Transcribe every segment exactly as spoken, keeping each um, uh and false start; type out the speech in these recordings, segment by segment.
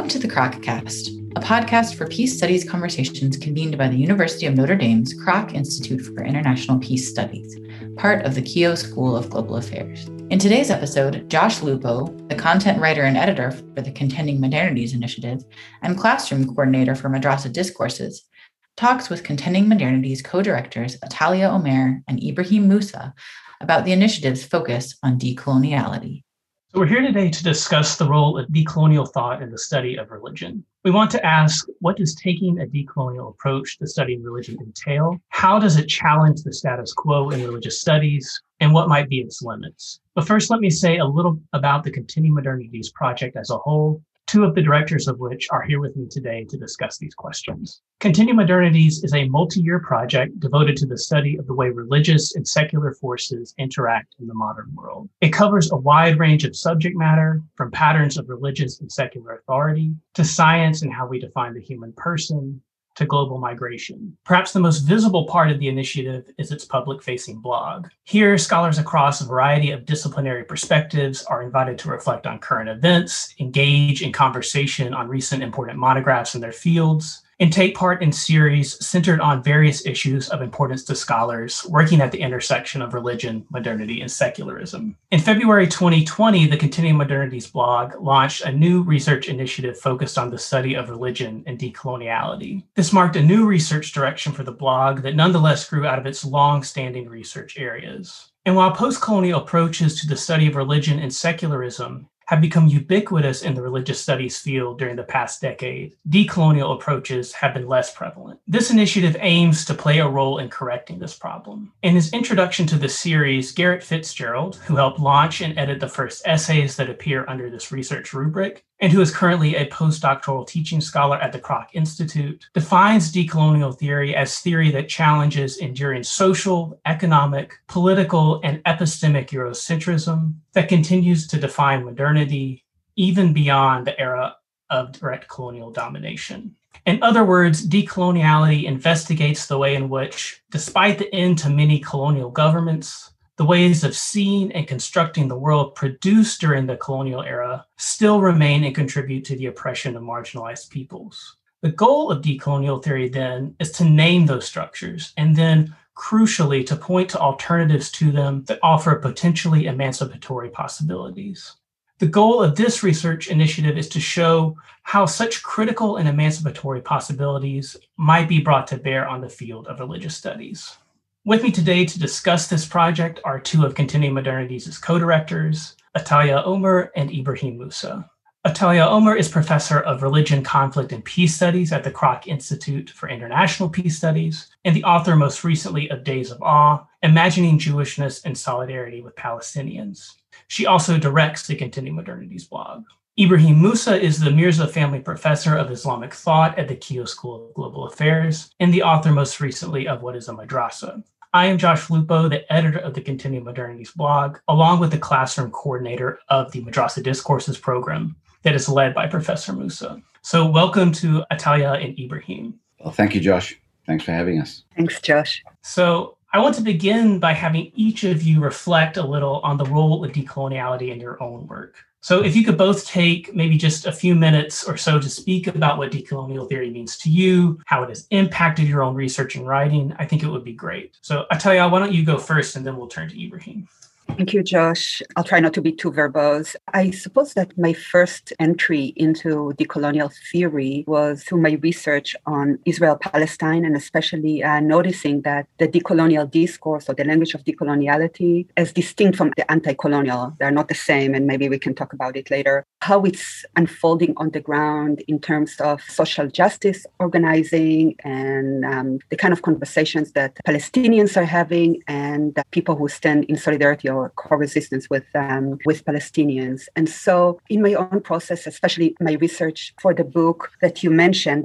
to the Kroc-Cast, a podcast for peace studies conversations convened by the University of Notre Dame's Kroc Institute for International Peace Studies, part of the Keough School of Global Affairs. In today's episode, Josh Lupo, the content writer and editor for the Contending Modernities Initiative and classroom coordinator for Madrasa Discourses, talks with Contending Modernities co-directors Atalia Omer and Ibrahim Musa about the initiative's focus on decoloniality. So we're here today to discuss the role of decolonial thought in the study of religion. We want to ask, what does taking a decolonial approach to studying religion entail? How does it challenge the status quo in religious studies? And what might be its limits? But first, let me say a little about the Contending Modernities project as a whole, two of the directors of which are here with me today to discuss these questions. Contending Modernities is a multi-year project devoted to the study of the way religious and secular forces interact in the modern world. It covers a wide range of subject matter, from patterns of religious and secular authority, to science and how we define the human person, to global migration. Perhaps the most visible part of the initiative is its public-facing blog. Here, scholars across a variety of disciplinary perspectives are invited to reflect on current events, engage in conversation on recent important monographs in their fields, and take part in series centered on various issues of importance to scholars working at the intersection of religion, modernity, and secularism. In February twenty twenty, the Contending Modernities blog launched a new research initiative focused on the study of religion and decoloniality. This marked a new research direction for the blog that nonetheless grew out of its long-standing research areas. And while post-colonial approaches to the study of religion and secularism have become ubiquitous in the religious studies field during the past decade, decolonial approaches have been less prevalent. This initiative aims to play a role in correcting this problem. In his introduction to the series, Garrett Fitzgerald, who helped launch and edit the first essays that appear under this research rubric, and who is currently a postdoctoral teaching scholar at the Kroc Institute, defines decolonial theory as theory that challenges enduring social, economic, political, and epistemic Eurocentrism that continues to define modernity even beyond the era of direct colonial domination. In other words, decoloniality investigates the way in which, despite the end to many colonial governments, the ways of seeing and constructing the world produced during the colonial era still remain and contribute to the oppression of marginalized peoples. The goal of decolonial theory then is to name those structures and then, crucially, to point to alternatives to them that offer potentially emancipatory possibilities. The goal of this research initiative is to show how such critical and emancipatory possibilities might be brought to bear on the field of religious studies. With me today to discuss this project are two of Contending Modernities' co-directors, Atalia Omer and Ibrahim Musa. Atalia Omer is professor of religion, conflict, and peace studies at the Kroc Institute for International Peace Studies, and the author most recently of Days of Awe, Imagining Jewishness and Solidarity with Palestinians. She also directs the Contending Modernities blog. Ibrahim Musa is the Mirza Family Professor of Islamic Thought at the Keough School of Global Affairs, and the author most recently of What is a Madrasa? I am Josh Lupo, the editor of the Contending Modernities blog, along with the classroom coordinator of the Madrasa Discourses program that is led by Professor Musa. So welcome to Atalia and Ibrahim. Well, thank you, Josh. Thanks for having us. Thanks, Josh. So I want to begin by having each of you reflect a little on the role of decoloniality in your own work. So if you could both take maybe just a few minutes or so to speak about what decolonial theory means to you, how it has impacted your own research and writing, I think it would be great. So Atalia, why don't you go first and then we'll turn to Ibrahim. Thank you, Josh. I'll try not to be too verbose. I suppose that my first entry into decolonial theory was through my research on Israel-Palestine, and especially uh, noticing that the decolonial discourse or the language of decoloniality is distinct from the anti-colonial. They're not the same, and maybe we can talk about it later. How it's unfolding on the ground in terms of social justice organizing and um, the kind of conversations that Palestinians are having and the people who stand in solidarity or co-resistance with um, with Palestinians. And so in my own process, especially my research for the book that you mentioned, Days of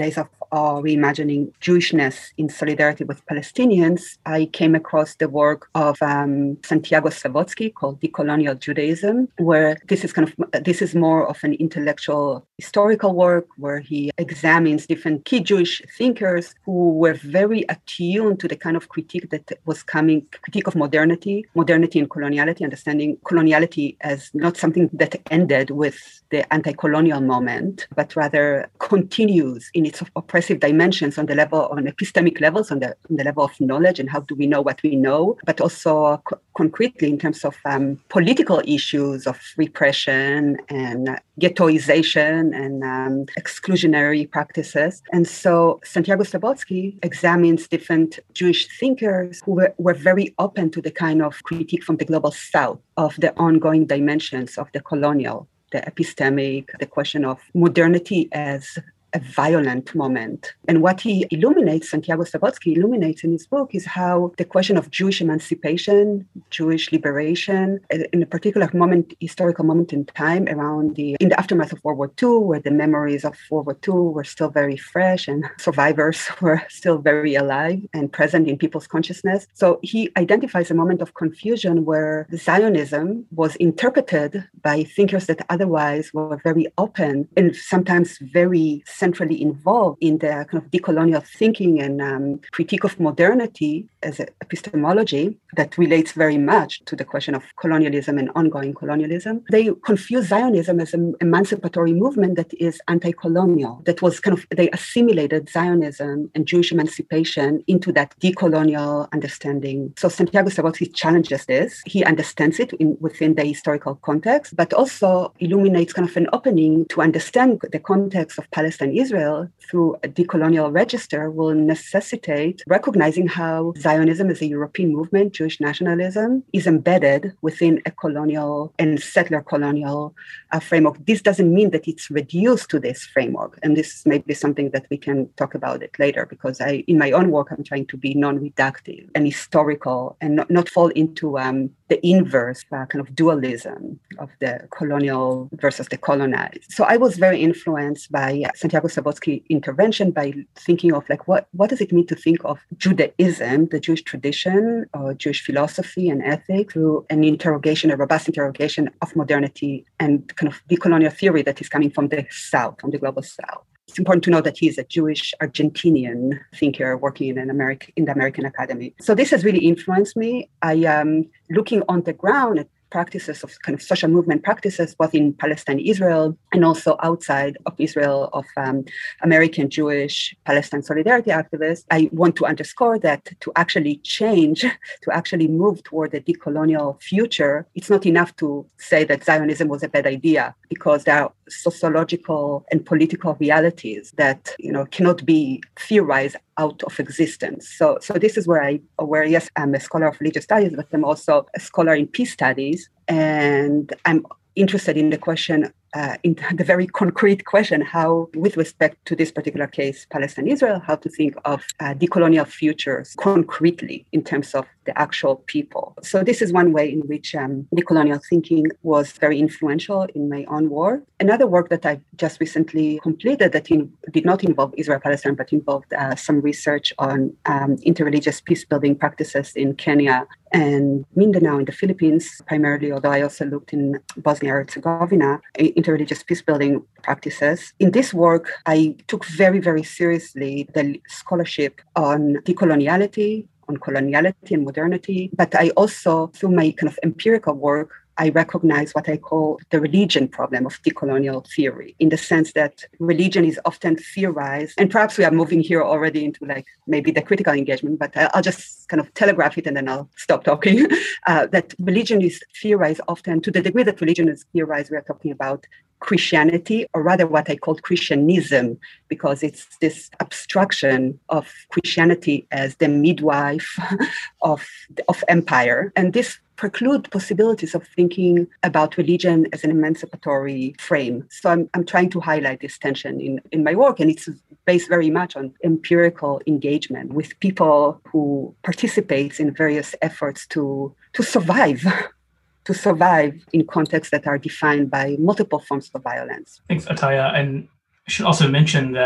uh, reimagining Jewishness in solidarity with Palestinians, I came across the work of um, Santiago Slavodsky called Decolonial Judaism, where this is kind of this is more of an intellectual historical work where he examines different key Jewish thinkers who were very attuned to the kind of critique that was coming, critique of modernity, modernity and coloniality, understanding coloniality as not something that ended with the anti-colonial moment, but rather continues in its oppressive dimensions on the level, on epistemic levels, on the, on the level of knowledge and how do we know what we know, but also co- concretely in terms of um, political issues of repression and ghettoization and um, exclusionary practices. And so Santiago Slavodsky examines different Jewish thinkers who were, were very open to the kind of critique from the global south of the ongoing dimensions of the colonial, the epistemic, the question of modernity as a violent moment. And what he illuminates, Santiago Slavodsky illuminates in his book, is how the question of Jewish emancipation, Jewish liberation, in a particular moment, historical moment in time around the, in the aftermath of World War Two, where the memories of World War Two were still very fresh and survivors were still very alive and present in people's consciousness. So he identifies a moment of confusion where Zionism was interpreted by thinkers that otherwise were very open and sometimes very centrally involved in the kind of decolonial thinking and um, critique of modernity as an epistemology that relates very much to the question of colonialism and ongoing colonialism. They confuse Zionism as an emancipatory movement that is anti-colonial, that was kind of, they assimilated Zionism and Jewish emancipation into that decolonial understanding. So Santiago Slavodsky challenges this. He understands it in, within the historical context, but also illuminates kind of an opening to understand the context of Palestine Israel through a decolonial register will necessitate recognizing how Zionism as a European movement, Jewish nationalism, is embedded within a colonial and settler colonial uh, framework. This doesn't mean that it's reduced to this framework. And this may be something that we can talk about it later, because I, in my own work, I'm trying to be non-reductive and historical and not, not fall into um, the inverse uh, kind of dualism of the colonial versus the colonized. So I was very influenced by uh, Santiago Slavodsky intervention by thinking of like, what, what does it mean to think of Judaism, the Jewish tradition, or Jewish philosophy and ethics through an interrogation, a robust interrogation of modernity and kind of decolonial theory that is coming from the South, from the global South. It's important to know that he is a Jewish Argentinian thinker working in an American in the American Academy. So this has really influenced me. I am looking on the ground at practices of kind of social movement practices, both in Palestine, Israel, and also outside of Israel, of um, American Jewish Palestine solidarity activists. I want to underscore that to actually change, to actually move toward a decolonial future, it's not enough to say that Zionism was a bad idea, because there are sociological and political realities that, you know, cannot be theorized out of existence. So, so this is where I, where yes, I'm a scholar of religious studies, but I'm also a scholar in peace studies, and I'm interested in the question, uh, in the very concrete question, how, with respect to this particular case, Palestine, Israel, how to think of uh, decolonial futures concretely in terms of the actual people. So this is one way in which um, decolonial thinking was very influential in my own work. Another work that I just recently completed that in, did not involve Israel-Palestine, but involved uh, some research on um, interreligious peace-building practices in Kenya and Mindanao in the Philippines, primarily, although I also looked in Bosnia-Herzegovina, interreligious peace-building practices. In this work, I took very, very seriously the scholarship on decoloniality, on coloniality and modernity, but I also, through my kind of empirical work, I recognize what I call the religion problem of decolonial theory, in the sense that religion is often theorized, and perhaps we are moving here already into like maybe the critical engagement, but I'll just kind of telegraph it and then I'll stop talking, uh, that religion is theorized often, to the degree that religion is theorized, we are talking about Christianity, or rather what I call Christianism, because it's this abstraction of Christianity as the midwife of, of empire. And this preclude possibilities of thinking about religion as an emancipatory frame. So I'm, I'm trying to highlight this tension in, in my work, and it's based very much on empirical engagement with people who participate in various efforts to, to survive. to survive in contexts that are defined by multiple forms of violence. Thanks, Ataya. And I should also mention that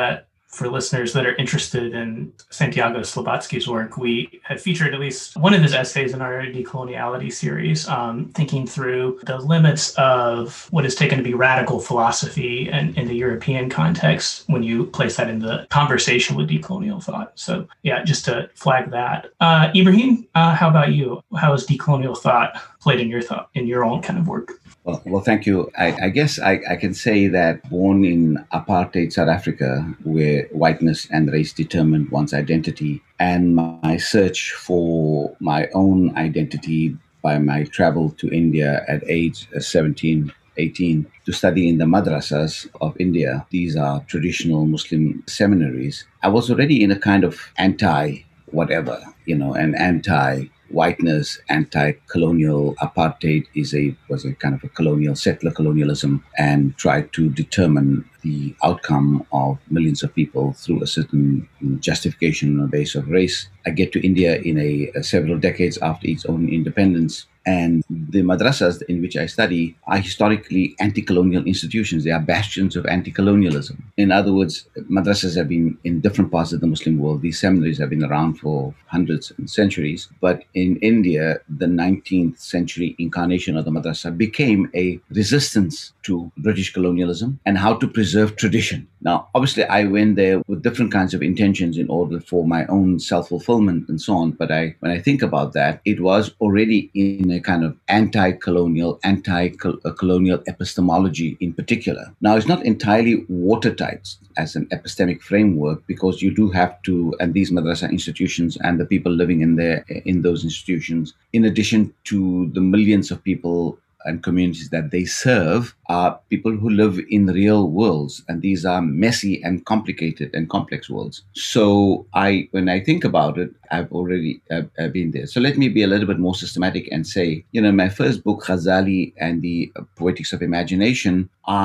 For listeners that are interested in Santiago Slavatsky's work, we have featured at least one of his essays in our decoloniality series, um, thinking through the limits of what is taken to be radical philosophy and in the European context when you place that in the conversation with decolonial thought. So yeah, just to flag that. Uh, Ibrahim, uh, how about you? How has decolonial thought played in your thought, in your own kind of work? Well, well thank you. I, I guess I, I can say that born in apartheid South Africa, where whiteness and race determined one's identity, and my search for my own identity by my travel to India at age seventeen, eighteen, to study in the madrasas of India. These are traditional Muslim seminaries. I was already in a kind of anti-whatever, you know, an anti whiteness, anti-colonial. Apartheid is a was a kind of a colonial, settler colonialism, and tried to determine the outcome of millions of people through a certain justification on the basis of race. I get to India in a, a several decades after its own independence. And the madrasas in which I study are historically anti-colonial institutions. They are bastions of anti-colonialism. In other words, madrasas have been in different parts of the Muslim world. These seminaries have been around for hundreds and centuries. But in India, the nineteenth century incarnation of the madrasa became a resistance to British colonialism and how to preserve tradition. Now, obviously, I went there with different kinds of intentions in order for my own self-fulfillment and so on. But I, when I think about that, it was already in a kind of anti-colonial, anti-colonial epistemology in particular. Now, it's not entirely watertight as an epistemic framework, because you do have to, and these madrasa institutions and the people living in there, in those institutions, in addition to the millions of people and communities that they serve, are people who live in real worlds, and these are messy and complicated and complex worlds. So I, when I think about it, I've already uh, uh, been there. So let me be a little bit more systematic and say, you know, my first book, Ghazali and the Poetics of Imagination,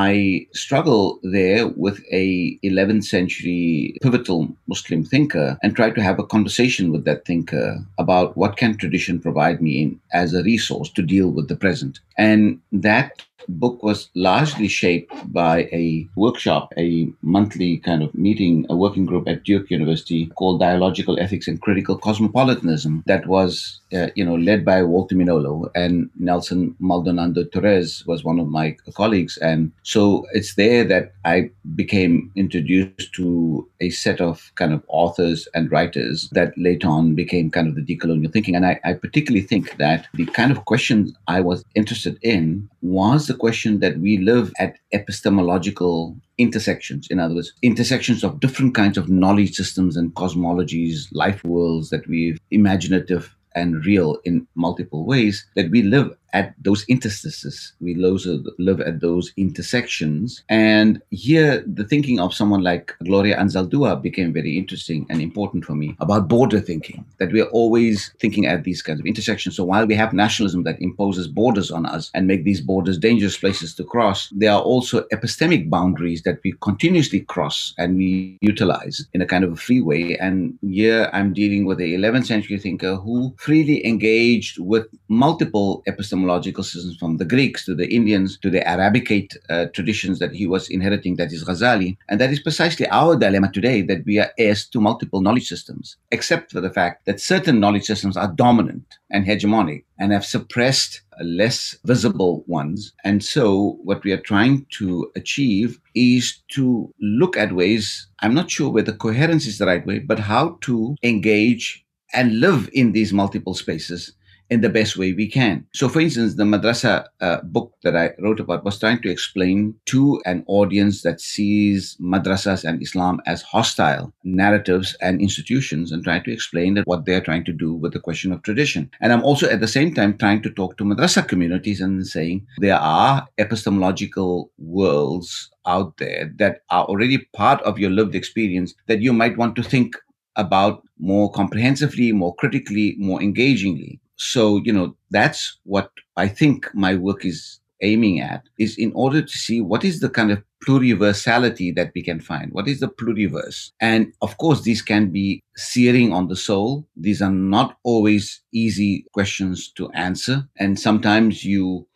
I struggle there with a eleventh century pivotal Muslim thinker and try to have a conversation with that thinker about what can tradition provide me in, as a resource to deal with the present. And that book was largely shaped by a workshop, a monthly kind of meeting, a working group at Duke University called Dialogical Ethics and Critical Cosmopolitanism, that was, uh, you know, led by Walter Minolo, and Nelson Maldonado Torres was one of my colleagues. And so it's there that I became introduced to a set of kind of authors and writers that later on became kind of the decolonial thinking. And I, I particularly think that the kind of questions I was interested in was the question that we live at epistemological intersections. In other words, intersections of different kinds of knowledge systems and cosmologies, life worlds that we've imaginative and real in multiple ways, that we live at those interstices. We live at those intersections. And here, the thinking of someone like Gloria Anzaldúa became very interesting and important for me, about border thinking, that we are always thinking at these kinds of intersections. So while we have nationalism that imposes borders on us and make these borders dangerous places to cross, there are also epistemic boundaries that we continuously cross and we utilize in a kind of a free way. And here I'm dealing with a eleventh century thinker who freely engaged with multiple epistemological systems, from the Greeks to the Indians to the Arabicate uh, traditions that he was inheriting, that is Ghazali. And that is precisely our dilemma today, that we are heirs to multiple knowledge systems, except for the fact that certain knowledge systems are dominant and hegemonic and have suppressed less visible ones. And so what we are trying to achieve is to look at ways, I'm not sure whether coherence is the right way, but how to engage and live in these multiple spaces in the best way we can. So, for instance, the Madrasa uh, book that I wrote about was trying to explain to an audience that sees madrasas and Islam as hostile narratives and institutions, and trying to explain that what they're trying to do with the question of tradition. And I'm also at the same time trying to talk to madrasa communities and saying there are epistemological worlds out there that are already part of your lived experience that you might want to think about more comprehensively, more critically, more engagingly. So, you know, that's what I think my work is aiming at, is in order to see what is the kind of pluriversality that we can find. What is the pluriverse? And of course, these can be searing on the soul. These are not always easy questions to answer. And sometimes you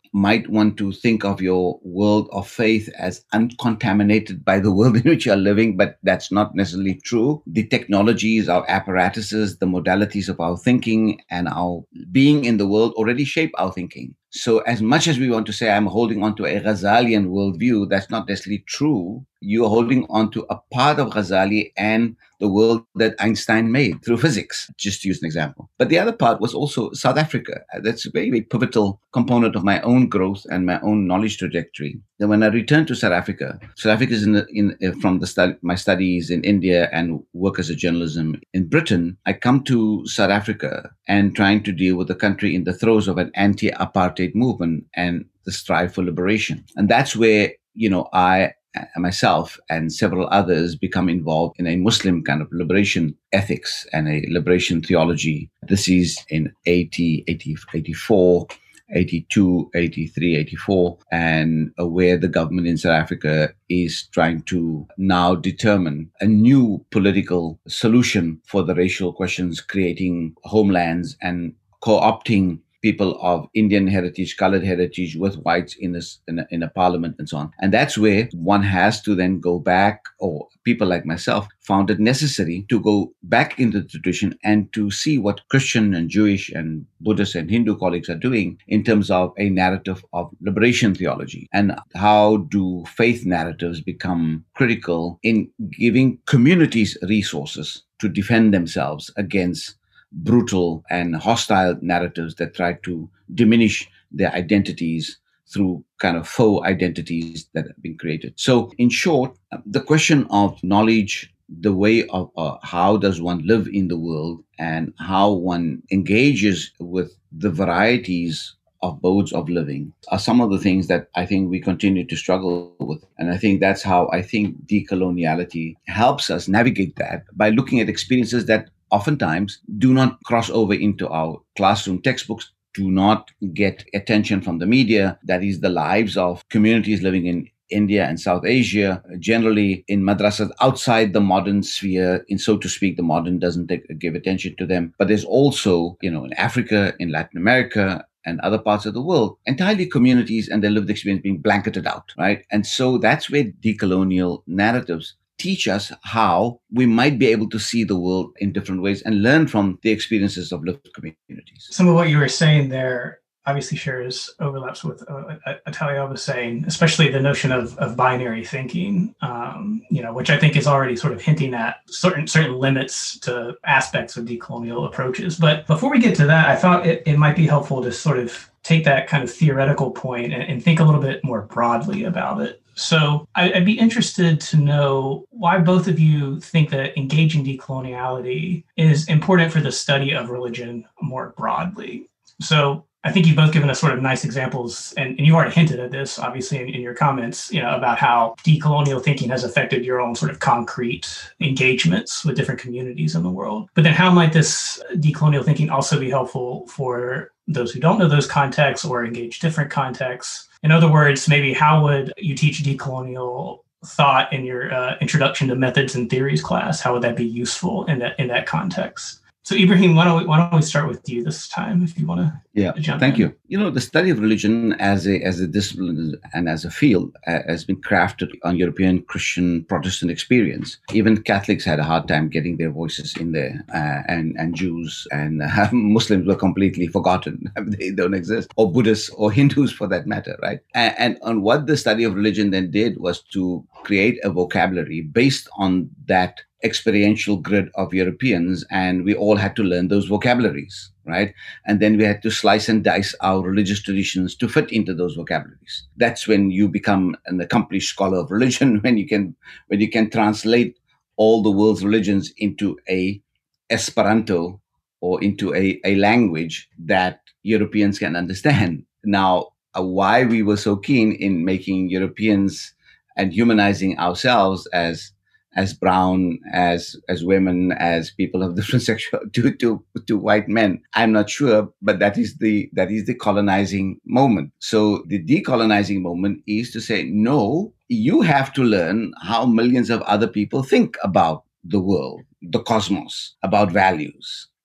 might want to think of your world of faith as uncontaminated by the world in which you're living, but that's not necessarily true. The technologies, our apparatuses, the modalities of our thinking and our being in the world already shape our thinking. So as much as we want to say, I'm holding on to a Ghazalian worldview, that's not necessarily true. You're holding on to a part of Ghazali and the world that Einstein made through physics, just to use an example. But the other part was also South Africa. That's a very, very pivotal component of my own growth and my own knowledge trajectory. Then when I returned to South Africa, South Africa is in, the, in from the stud, my studies in India and work as a journalism in Britain, I come to South Africa and trying to deal with the country in the throes of an anti-apartheid movement and the strive for liberation. And that's where, you know, I myself and several others become involved in a Muslim kind of liberation ethics and a liberation theology. This is in eighty, eighty, eighty-four, eighty-two, eighty-three, eighty-four, and where the government in South Africa is trying to now determine a new political solution for the racial questions, creating homelands and co-opting people of Indian heritage, colored heritage with whites in, this, in, a, in a parliament and so on. And that's where one has to then go back, or people like myself found it necessary to go back into the tradition and to see what Christian and Jewish and Buddhist and Hindu colleagues are doing in terms of a narrative of liberation theology. And how do faith narratives become critical in giving communities resources to defend themselves against brutal and hostile narratives that try to diminish their identities through kind of faux identities that have been created. So in short, the question of knowledge, the way of uh, how does one live in the world and how one engages with the varieties of modes of living are some of the things that I think we continue to struggle with. And I think that's how I think decoloniality helps us navigate that by looking at experiences that oftentimes do not cross over into our classroom textbooks, do not get attention from the media. That is the lives of communities living in India and South Asia, generally in madrasas outside the modern sphere, in so to speak, the modern doesn't take, give attention to them. But there's also, you know, in Africa, in Latin America, and other parts of the world, entirely communities and their lived experience being blanketed out, right? And so that's where decolonial narratives teach us how we might be able to see the world in different ways and learn from the experiences of lived communities. Some of what you were saying there obviously shares overlaps with uh, Atalia was saying, especially the notion of, of binary thinking, um, you know, which I think is already sort of hinting at certain certain limits to aspects of decolonial approaches. But before we get to that, I thought it, it might be helpful to sort of take that kind of theoretical point and, and think a little bit more broadly about it. So I'd be interested to know why both of you think that engaging decoloniality is important for the study of religion more broadly. So I think you've both given us sort of nice examples, and, and you've already hinted at this, obviously, in, in your comments, you know, about how decolonial thinking has affected your own sort of concrete engagements with different communities in the world. But then how might this decolonial thinking also be helpful for those who don't know those contexts or engage different contexts? In other words, maybe how would you teach decolonial thought in your uh, introduction to methods and theories class? How would that be useful in that in that context? So Ibrahim, why don't we, why don't we start with you this time, if you want to yeah, jump thank in. you. You know, the study of religion as a as a discipline and as a field uh, has been crafted on European Christian Protestant experience. Even Catholics had a hard time getting their voices in there, uh, and and Jews and uh, Muslims were completely forgotten. They don't exist, or Buddhists or Hindus for that matter, right? And, and on what the study of religion then did was to create a vocabulary based on that experiential grid of Europeans, and we all had to learn those vocabularies, right? And then we had to slice and dice our religious traditions to fit into those vocabularies. That's when you become an accomplished scholar of religion, when you can when you can translate all the world's religions into a Esperanto or into a, a language that Europeans can understand. Now, uh, why we were so keen in making Europeans and humanizing ourselves as as brown, as as women, as people of different sexual to to to white men, I'm not sure, but that is the that is the colonizing moment. So the decolonizing moment is to say, no, you have to learn how millions of other people think about the world, the cosmos, about values.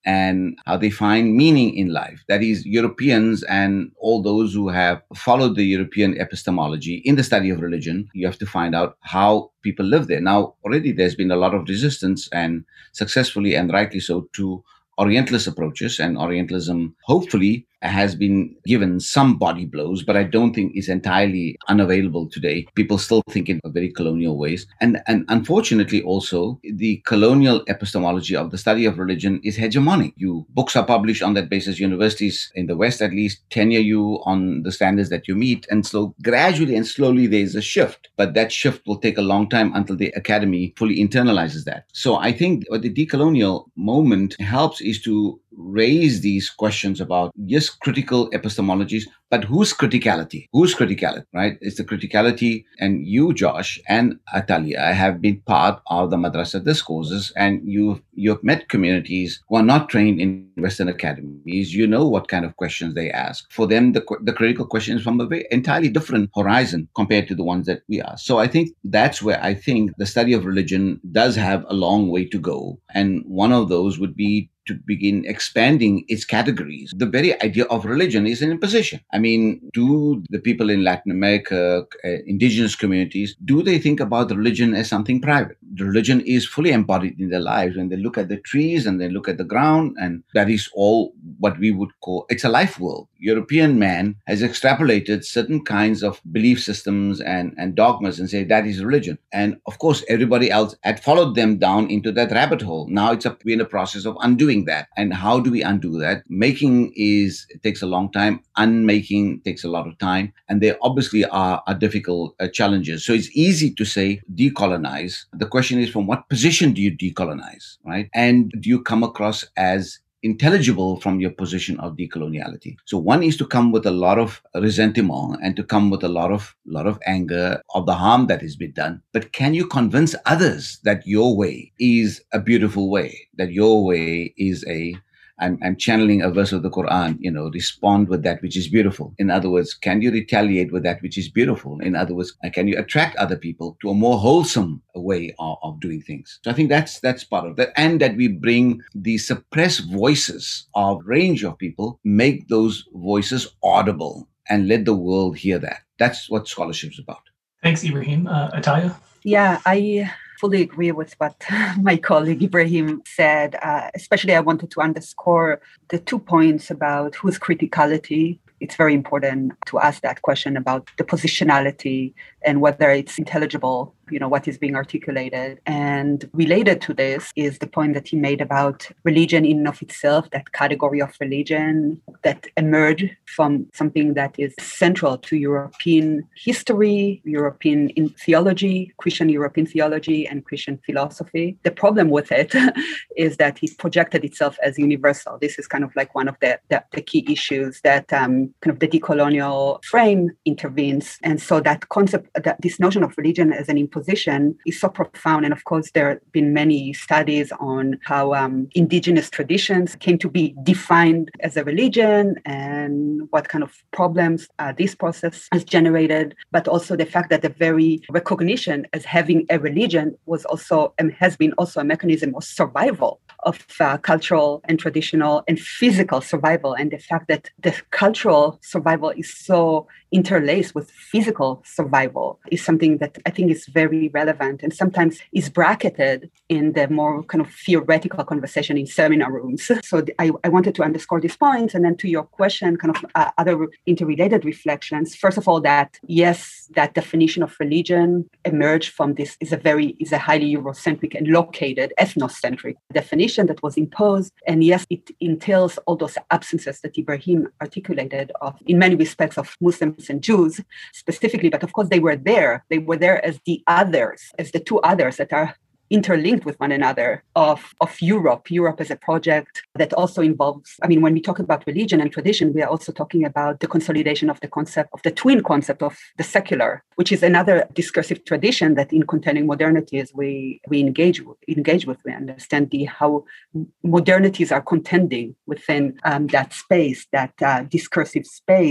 and how they find meaning in life. That is, Europeans and all those who have followed the European epistemology in the study of religion, you have to find out how people live there. Now, already there's been a lot of resistance, and successfully and rightly so, to Orientalist approaches, and Orientalism hopefully has been given some body blows, but I don't think is entirely unavailable today. People still think in very colonial ways. And, and unfortunately also, the colonial epistemology of the study of religion is hegemonic. You books are published on that basis. Universities in the West, at least, tenure you on the standards that you meet. And so gradually and slowly there is a shift, but that shift will take a long time until the academy fully internalizes that. So I think what the decolonial moment helps is to raise these questions about, yes, critical epistemologies, but whose criticality? Whose criticality, right? It's the criticality, and you, Josh, and Atalia have been part of the madrasa discourses, and you've, you've met communities who are not trained in Western academies. You know what kind of questions they ask. For them, the, the critical question is from a very entirely different horizon compared to the ones that we ask. So I think that's where I think the study of religion does have a long way to go. And one of those would be to begin expanding its categories. The very idea of religion is an imposition. I mean, do the people in Latin America, uh, indigenous communities, do they think about religion as something private? The religion is fully embodied in their lives when they look at the trees and they look at the ground, and that is all what we would call, it's a life world. European man has extrapolated certain kinds of belief systems and, and dogmas and say that is religion. And of course, everybody else had followed them down into that rabbit hole. Now it's a, we're in a process of undoing that. And how do we undo that? Making is, it takes a long time. Unmaking takes a lot of time. And there obviously are, are difficult uh, challenges. So it's easy to say decolonize. The question is, from what position do you decolonize, right? And do you come across as intelligible from your position of decoloniality? So one is to come with a lot of resentment and to come with a lot of lot of anger of the harm that has been done. But can you convince others that your way is a beautiful way, that your way is a, I'm, I'm channeling a verse of the Quran, you know, respond with that which is beautiful. In other words, can you retaliate with that which is beautiful? In other words, can you attract other people to a more wholesome way of, of doing things? So I think that's that's part of that. And that we bring the suppressed voices of range of people, make those voices audible and let the world hear that. That's what scholarship is about. Thanks, Ibrahim. Uh, Ataya? Yeah, I fully agree with what my colleague Ibrahim said. Uh, especially, I wanted to underscore the two points about whose criticality. It's very important to ask that question about the positionality and whether it's intelligible, you know, what is being articulated. And related to this is the point that he made about religion in and of itself, that category of religion that emerged from something that is central to European history, European in theology, Christian European theology, and Christian philosophy. The problem with it is that it projected itself as universal. This is kind of like one of the, the, the key issues that um, kind of the decolonial frame intervenes. And so that concept, that this notion of religion as an imposition is so profound. And of course, there have been many studies on how um, indigenous traditions came to be defined as a religion and what kind of problems uh, this process has generated, but also the fact that the very recognition as having a religion was also and has been also a mechanism of survival of uh, cultural and traditional and physical survival. And the fact that the cultural survival is so interlaced with physical survival is something that I think is very relevant and sometimes is bracketed in the more kind of theoretical conversation in seminar rooms. So I, I wanted to underscore these points. And then to your question, kind of uh, other interrelated reflections. First of all, that yes, that definition of religion emerged from this is a very, is a highly Eurocentric and located ethnocentric definition that was imposed. And yes, it entails all those absences that Ibrahim articulated of, in many respects, of Muslims and Jews specifically, but of course they were there. They were there as the others, as the two others that are interlinked with one another of, of Europe, Europe as a project that also involves, I mean, when we talk about religion and tradition, we are also talking about the consolidation of the concept of the twin concept of the secular, which is another discursive tradition that in containing modernities we, we engage with, engage with. We understand the, how modernities are contending within um, that space, that uh, discursive space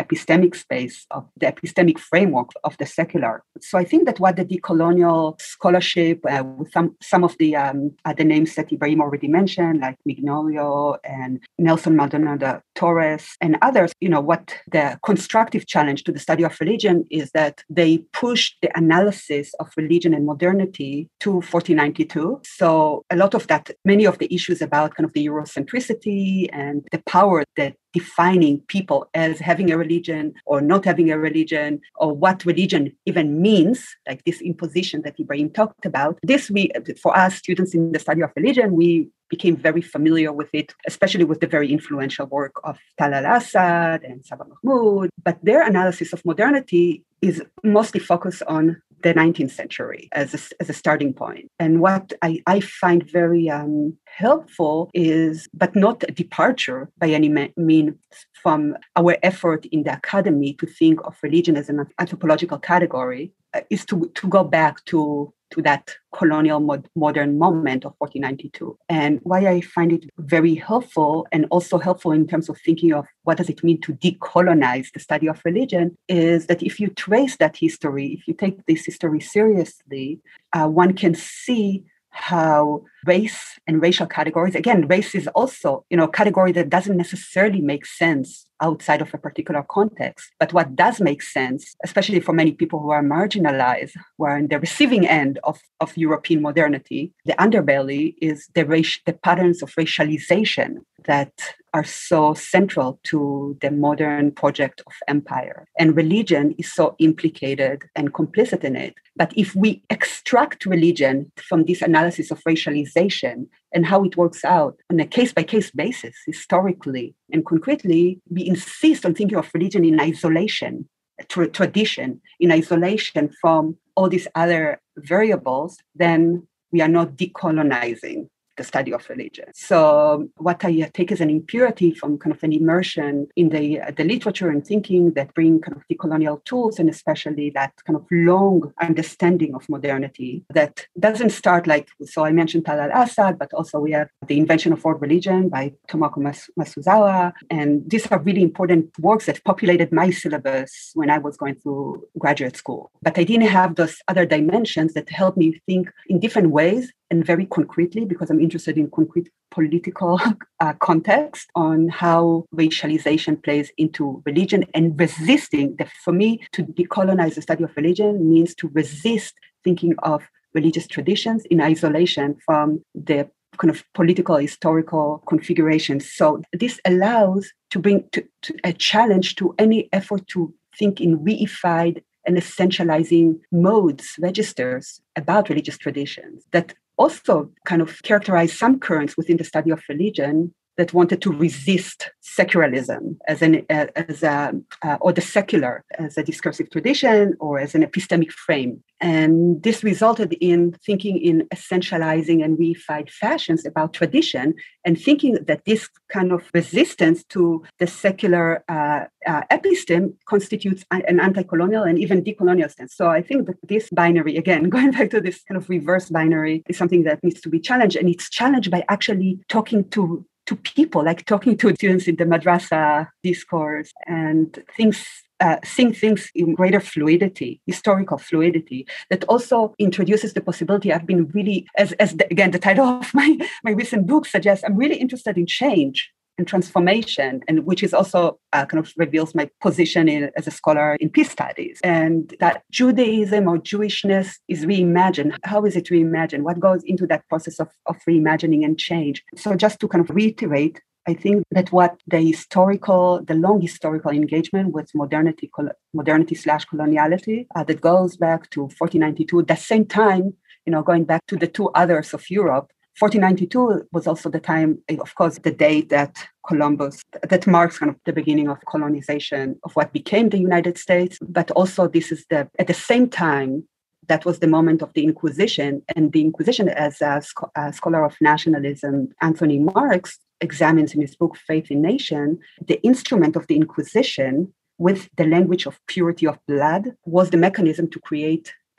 epistemic space, of the epistemic framework of the secular. So I think that what the decolonial scholarship, uh, with some, some of the um, uh, the names that Ibrahim already mentioned, like Mignolio and Nelson Maldonado Torres and others, you know, what the constructive challenge to the study of religion is that they pushed the analysis of religion and modernity to fourteen ninety-two. So a lot of that, many of the issues about kind of the Eurocentricity and the power that defining people as having a religion or not having a religion, or what religion even means, like this imposition that Ibrahim talked about. This, we, for us students in the study of religion, we became very familiar with it, especially with the very influential work of Tal al-Assad and Saba Mahmoud. But their analysis of modernity is mostly focused on the nineteenth century as a, as a starting point. And what I, I find very um, helpful is, but not a departure by any means from our effort in the academy to think of religion as an anthropological category, uh, is to, to go back to to that colonial mod- modern moment of fourteen ninety-two. And why I find it very helpful, and also helpful in terms of thinking of what does it mean to decolonize the study of religion, is that if you trace that history, if you take this history seriously, uh, one can see how race and racial categories, again, race is also, you know, a category that doesn't necessarily make sense outside of a particular context. But what does make sense, especially for many people who are marginalized, who are in the receiving end of, of European modernity, the underbelly is the race, the patterns of racialization that are so central to the modern project of empire. And religion is so implicated and complicit in it. But if we extract religion from this analysis of racialization and how it works out on a case-by-case basis, historically and concretely, we insist on thinking of religion in isolation, tra- tradition, in isolation from all these other variables, then we are not decolonizing the study of religion. So what I take as an impurity from kind of an immersion in the, uh, the literature and thinking that bring kind of decolonial tools, and especially that kind of long understanding of modernity that doesn't start like, so I mentioned Tal al-Assad, but also we have The Invention of World Religion by Tomoko Mas- Masuzawa. And these are really important works that populated my syllabus when I was going through graduate school. But I didn't have those other dimensions that helped me think in different ways and very concretely, because I'm interested in concrete political uh, context on how racialization plays into religion and resisting. The, for me, to decolonize the study of religion means to resist thinking of religious traditions in isolation from the kind of political, historical configurations. So this allows to bring to, to a challenge to any effort to think in reified and essentializing modes, registers about religious traditions that also kind of characterize some currents within the study of religion that wanted to resist secularism as an uh, as a uh, or the secular as a discursive tradition or as an epistemic frame. And this resulted in thinking in essentializing and reified fashions about tradition, and thinking that this kind of resistance to the secular uh, uh, episteme constitutes an anti-colonial and even decolonial stance. So I think that this binary, again, going back to this kind of reverse binary, is something that needs to be challenged. And it's challenged by actually talking to to people, like talking to students in the madrasa discourse, and things, uh, seeing things in greater fluidity, historical fluidity, that also introduces the possibility. I've been really, as, as the, again, the title of my, my recent book suggests, I'm really interested in change and transformation, and which is also uh, kind of reveals my position in, as a scholar in peace studies. And that Judaism or Jewishness is reimagined. How is it reimagined? What goes into that process of, of reimagining and change? So just to kind of reiterate, I think that what the historical, the long historical engagement with modernity, modernity slash coloniality uh, that goes back to fourteen ninety-two, at the same time, you know, going back to the two others of Europe, fourteen ninety-two was also the time, of course, the date that Columbus, that marks kind of the beginning of colonization of what became the United States. But also this is the, at the same time, that was the moment of the Inquisition. And the Inquisition, as a, a scholar of nationalism, Anthony Marks, examines in his book, Faith in Nation, the instrument of the Inquisition with the language of purity of blood was the mechanism to create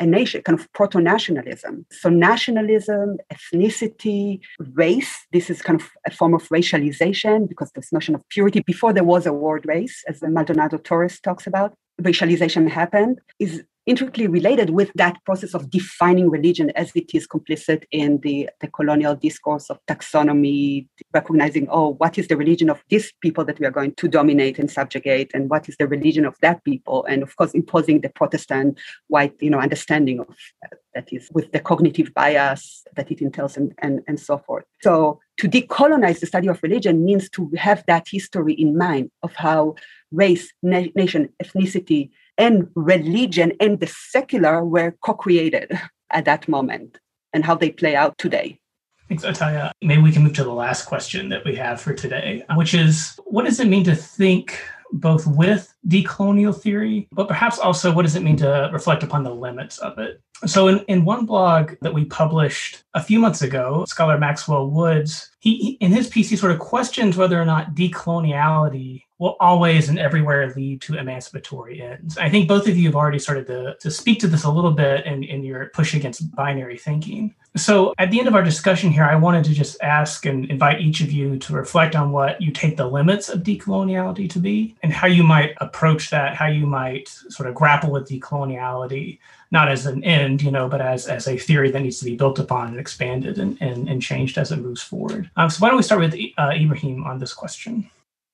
a nation, kind of proto-nationalism. So nationalism, ethnicity, race, this is kind of a form of racialization because this notion of purity, before there was a word race, as Maldonado Torres talks about, racialization happened, is intricately related with that process of defining religion as it is complicit in the, the colonial discourse of taxonomy, recognizing, oh, what is the religion of these people that we are going to dominate and subjugate, and what is the religion of that people? And of course, imposing the Protestant white, you know, understanding of uh, that is with the cognitive bias that it entails and, and, and so forth. So to decolonize the study of religion means to have that history in mind of how race, na- nation, ethnicity, and religion and the secular were co-created at that moment and how they play out today. Thanks, Ataya. Maybe we can move to the last question that we have for today, which is, what does it mean to think both with decolonial theory, but perhaps also what does it mean to reflect upon the limits of it? So in, in one blog that we published a few months ago, scholar Maxwell Woods, he in his piece, he sort of questions whether or not decoloniality will always and everywhere lead to emancipatory ends. I think both of you have already started to, to speak to this a little bit in, in your push against binary thinking. So at the end of our discussion here, I wanted to just ask and invite each of you to reflect on what you take the limits of decoloniality to be and how you might approach that, how you might sort of grapple with decoloniality, not as an end, you know, but as, as a theory that needs to be built upon and expanded and, and, and changed as it moves forward. Um, so why don't we start with uh, Ibrahim on this question?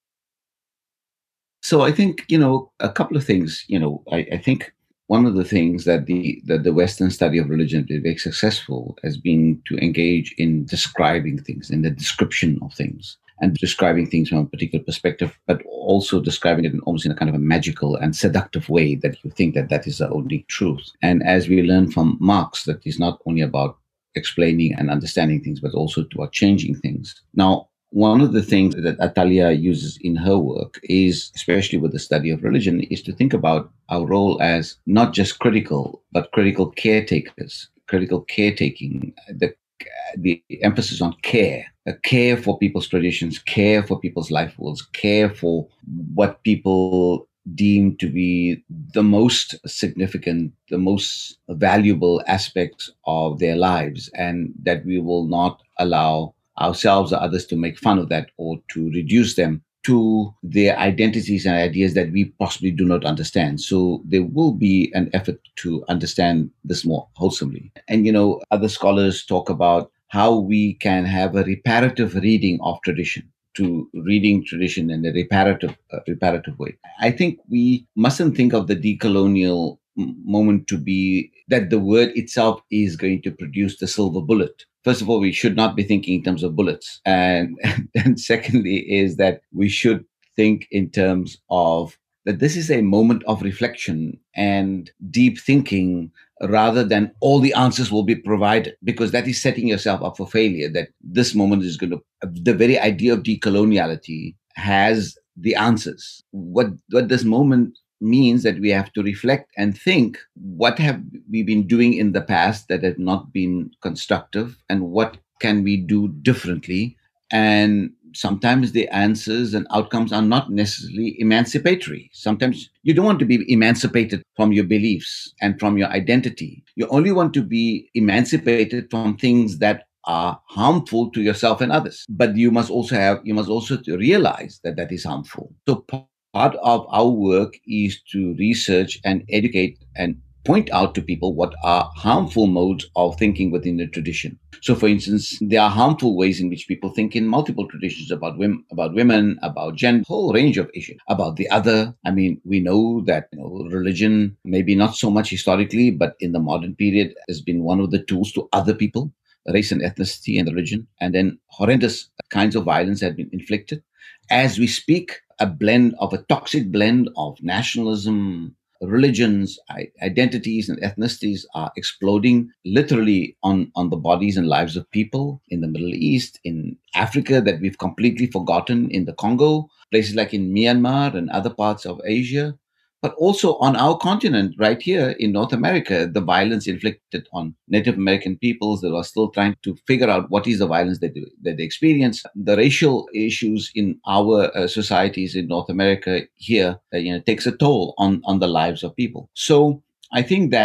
So I think, you know, a couple of things, you know, I, I think one of the things that the, that the Western study of religion is very successful has been to engage in describing things, in the description of things, and describing things from a particular perspective, but also describing it in almost in a kind of a magical and seductive way that you think that that is the only truth. And as we learn from Marx, that is not only about explaining and understanding things, but also about changing things. Now, one of the things that Ataya uses in her work is, especially with the study of religion, is to think about our role as not just critical, but critical caretakers, critical caretaking, the, the emphasis on care, a care for people's traditions, care for people's life worlds, care for what people deem to be the most significant, the most valuable aspects of their lives, and that we will not allow ourselves or others to make fun of that or to reduce them to their identities and ideas that we possibly do not understand. So there will be an effort to understand this more wholesomely. And, you know, other scholars talk about how we can have a reparative reading of tradition, to reading tradition in a reparative, uh, reparative way. I think we mustn't think of the decolonial moment to be that the word itself is going to produce the silver bullet. First of all, we should not be thinking in terms of bullets. And then secondly is that we should think in terms of that this is a moment of reflection and deep thinking rather than all the answers will be provided, because that is setting yourself up for failure, that this moment is going to, the very idea of decoloniality has the answers. What, what this moment means that we have to reflect and think, what have we been doing in the past that have not been constructive, and what can we do differently? And sometimes the answers and outcomes are not necessarily emancipatory. Sometimes you don't want to be emancipated from your beliefs and from your identity. You only want to be emancipated from things that are harmful to yourself and others. But you must also have, you must also realize that that is harmful. So part of our work is to research and educate and point out to people what are harmful modes of thinking within the tradition. So, for instance, there are harmful ways in which people think in multiple traditions about women, about women, about gender, a whole range of issues, about the other. I mean, we know that, you know, religion, maybe not so much historically, but in the modern period has been one of the tools to other people, race and ethnicity and religion. And then horrendous kinds of violence have been inflicted. As we speak, a blend of a toxic blend of nationalism, religions, identities, and ethnicities are exploding literally on, on the bodies and lives of people in the Middle East, in Africa that we've completely forgotten, in the Congo, places like in Myanmar and other parts of Asia, but also on our continent right here in North America, the violence inflicted on Native American peoples that are still trying to figure out what is the violence that they, that they experience. The racial issues in our uh, societies in North America here, uh, you know, takes a toll on, on the lives of people. So I think that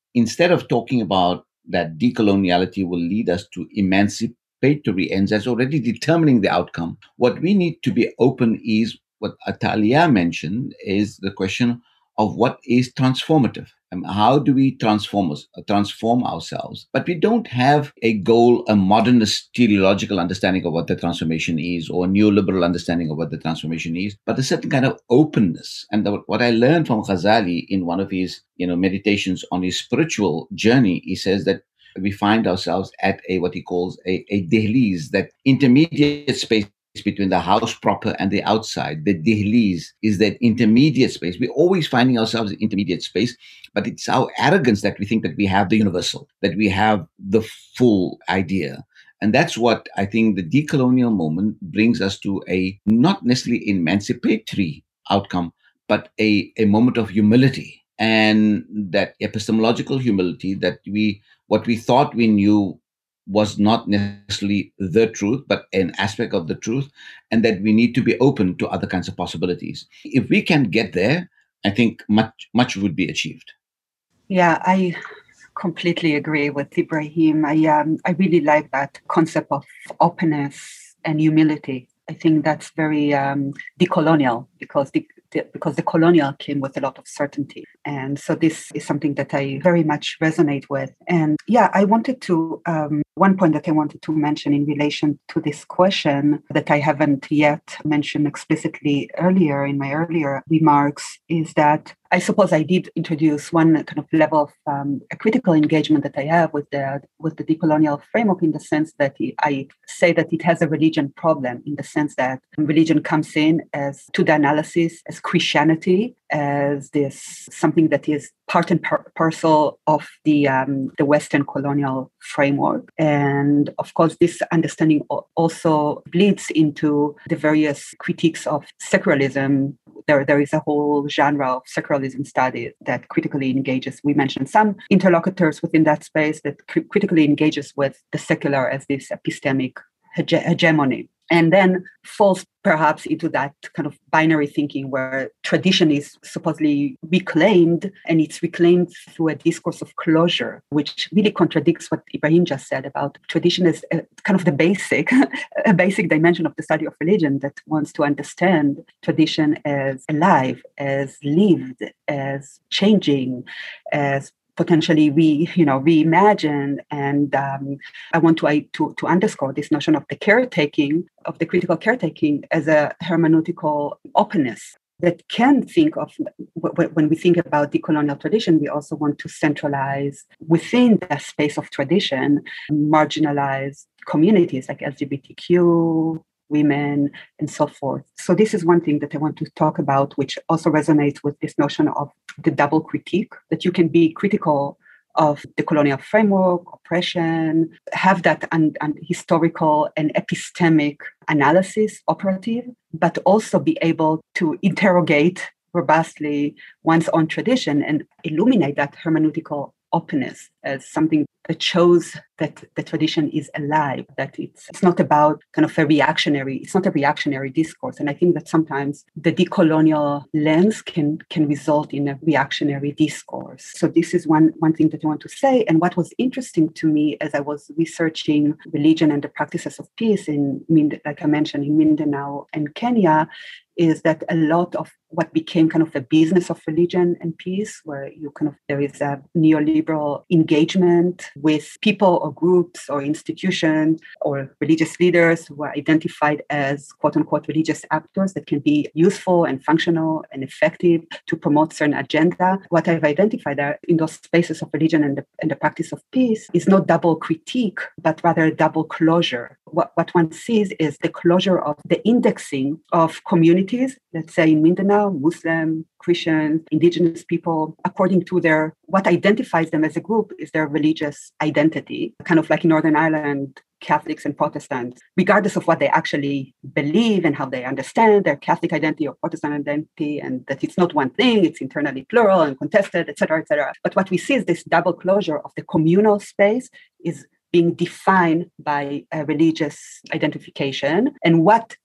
instead of talking about that decoloniality will lead us to emancipatory ends as already determining the outcome, what we need to be open is what Atalia mentioned is the question of what is transformative. And how do we transform us, transform ourselves? But we don't have a goal, a modernist teleological understanding of what the transformation is, or a neoliberal understanding of what the transformation is, but a certain kind of openness. And the, what I learned from Ghazali in one of his, you know, meditations on his spiritual journey, he says that we find ourselves at a what he calls a, a dehliz, that intermediate space between the house proper and the outside. The dehliz is that intermediate space. We're always finding ourselves in intermediate space, but it's our arrogance that we think that we have the universal, that we have the full idea. And that's what I think the decolonial moment brings us to, a not necessarily emancipatory outcome, but a, a moment of humility, and that epistemological humility that we, what we thought we knew was not necessarily the truth, but an aspect of the truth, and that we need to be open to other kinds of possibilities. If we can get there, I think much, much would be achieved. Yeah, I completely agree with Ibrahim. I um, I really like that concept of openness and humility. I think that's very um, decolonial, because the, the because the colonial came with a lot of certainty. And so this is something that I very much resonate with. And yeah, I wanted to, um, one point that I wanted to mention in relation to this question that I haven't yet mentioned explicitly earlier in my earlier remarks is that I suppose I did introduce one kind of level of um, a critical engagement that I have with the with the decolonial framework, in the sense that I say that it has a religion problem, in the sense that religion comes in as to the analysis as Christianity, as this something that is part and par- parcel of the um, the Western colonial framework. And of course, this understanding also bleeds into the various critiques of secularism. There, there is a whole genre of secularism studies that critically engages. We mentioned some interlocutors within that space that cr- critically engages with the secular as this epistemic hege- hegemony. And then falls perhaps into that kind of binary thinking where tradition is supposedly reclaimed, and it's reclaimed through a discourse of closure, which really contradicts what Ibrahim just said about tradition as a, kind of the basic, a basic dimension of the study of religion that wants to understand tradition as alive, as lived, as changing, as potentially re, you know, reimagined. And um, I want to, I, to to underscore this notion of the caretaking, of the critical caretaking as a hermeneutical openness that can think of, when we think about decolonial tradition, we also want to centralize within the space of tradition marginalized communities like L G B T Q, women, and so forth. So this is one thing that I want to talk about, which also resonates with this notion of the double critique, that you can be critical of the colonial framework, oppression, have that un- un- historical and epistemic analysis operative, but also be able to interrogate robustly one's own tradition and illuminate that hermeneutical openness as something that shows that the tradition is alive, that it's it's not about kind of a reactionary, it's not a reactionary discourse. And I think that sometimes the decolonial lens can can result in a reactionary discourse. So this is one, one thing that I want to say. And what was interesting to me as I was researching religion and the practices of peace in, like I mentioned, in Mindanao and Kenya, is that a lot of what became kind of a business of religion and peace, where you kind of, there is a neoliberal engagement with people or groups or institutions or religious leaders who are identified as quote unquote religious actors that can be useful and functional and effective to promote certain agenda. What I've identified there in those spaces of religion and the, and the practice of peace is not double critique, but rather a double closure. What, what one sees is the closure of the indexing of communities, let's say in Mindanao, Muslim, Christian, indigenous people, according to their, what identifies them as a group is their religious identity, kind of like in Northern Ireland, Catholics and Protestants, regardless of what they actually believe and how they understand their Catholic identity or Protestant identity, and that it's not one thing, it's internally plural and contested, et cetera, et cetera. But what we see is this double closure of the communal space is being defined by a religious identification, and what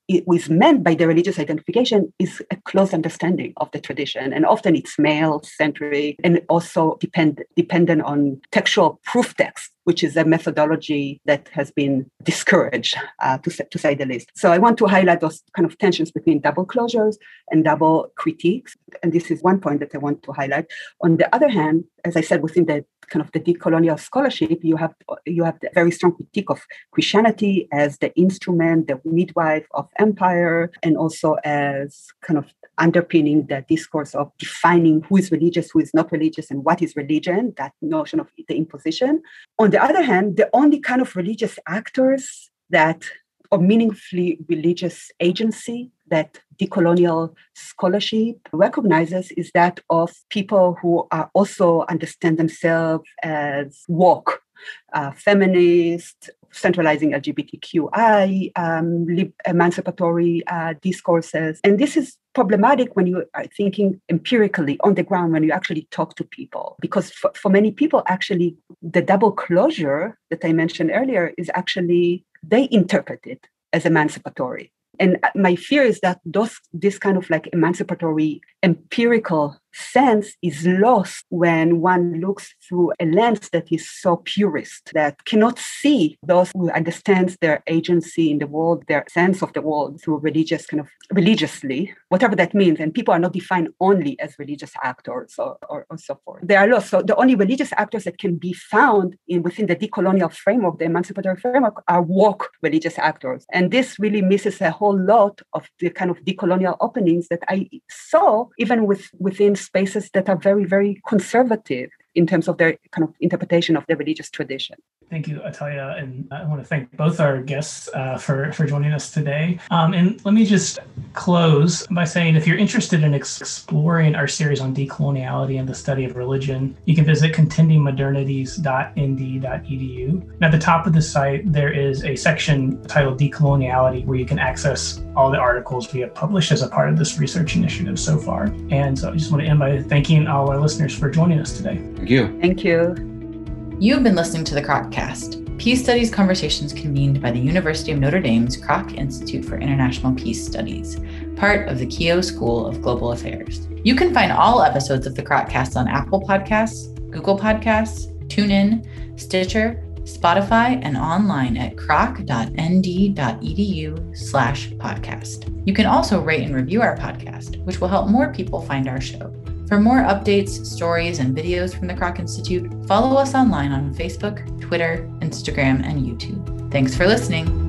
it was meant by the religious identification is a close understanding of the tradition. And often it's male-centric and also depend, dependent on textual proof text, which is a methodology that has been discouraged, uh, to, say, to say the least. So I want to highlight those kind of tensions between double closures and double critiques. And this is one point that I want to highlight. On the other hand, as I said, within the kind of the decolonial scholarship, you have you have the very strong critique of Christianity as the instrument, the midwife of empire, and also as kind of underpinning the discourse of defining who is religious, who is not religious, and what is religion, that notion of the imposition. On the other hand, the only kind of religious actors that, or meaningfully religious agency that decolonial scholarship recognizes is that of people who are also understand themselves as woke, uh, feminist, centralizing L G B T Q I, um, lib- emancipatory uh, discourses. And this is problematic when you are thinking empirically on the ground, when you actually talk to people. Because for, for many people, actually, the double closure that I mentioned earlier is actually, they interpret it as emancipatory. And my fear is that those, this kind of like emancipatory empirical sense is lost when one looks through a lens that is so purist, that cannot see those who understand their agency in the world, their sense of the world through religious kind of religiously, whatever that means. And people are not defined only as religious actors or, or, or so forth. They are lost. So the only religious actors that can be found in within the decolonial framework, the emancipatory framework, are woke religious actors. And this really misses a whole lot of the kind of decolonial openings that I saw even with within spaces that are very, very conservative in terms of their kind of interpretation of the religious tradition. Thank you, Atalia. And I want to thank both our guests uh, for, for joining us today. Um, and let me just close by saying, if you're interested in ex- exploring our series on decoloniality and the study of religion, you can visit contending modernities dot n d dot e d u. And at the top of the site, there is a section titled Decoloniality, where you can access all the articles we have published as a part of this research initiative so far. And so I just want to end by thanking all our listeners for joining us today. Thank you. Thank you. You've been listening to the Croccast, Peace Studies conversations convened by the University of Notre Dame's Kroc Institute for International Peace Studies, part of the Keough School of Global Affairs. You can find all episodes of the Croccast on Apple Podcasts, Google Podcasts, TuneIn, Stitcher, Spotify, and online at croc dot n d dot e d u slash podcast. You can also rate and review our podcast, which will help more people find our show. For more updates, stories, and videos from the Kroc Institute, follow us online on Facebook, Twitter, Instagram, and YouTube. Thanks for listening.